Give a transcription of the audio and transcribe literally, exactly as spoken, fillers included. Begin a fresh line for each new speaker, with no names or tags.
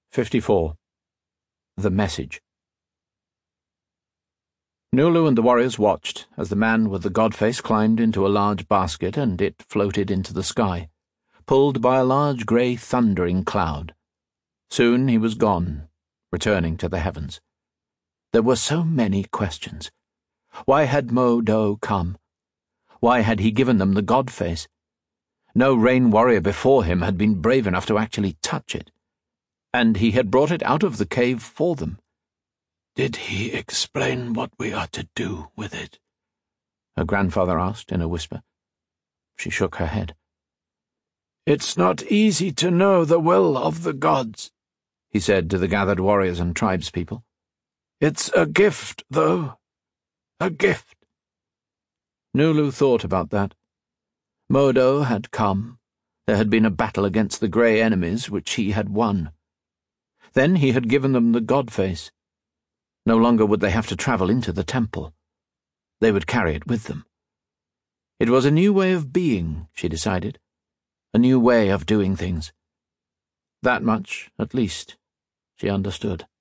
fifty-four. The Message. Nulu and the warriors watched as the man with the god-face climbed into a large basket and it floated into the sky, pulled by a large grey thundering cloud. Soon he was gone, returning to the heavens. There were so many questions. Why had Mo Do come? Why had he given them the god-face? No rain warrior before him had been brave enough to actually touch it. And he had brought it out of the cave for them.
"Did he explain what we are to do with it?"
her grandfather asked in a whisper. She shook her head.
"It's not easy to know the will of the gods,"
he said to the gathered warriors and tribespeople.
"It's a gift, though. A gift."
Nulu thought about that. Mo Do had come. There had been a battle against the grey enemies, which he had won. Then he had given them the god-face. No longer would they have to travel into the temple. They would carry it with them. It was a new way of being, she decided. A new way of doing things. That much, at least, she understood.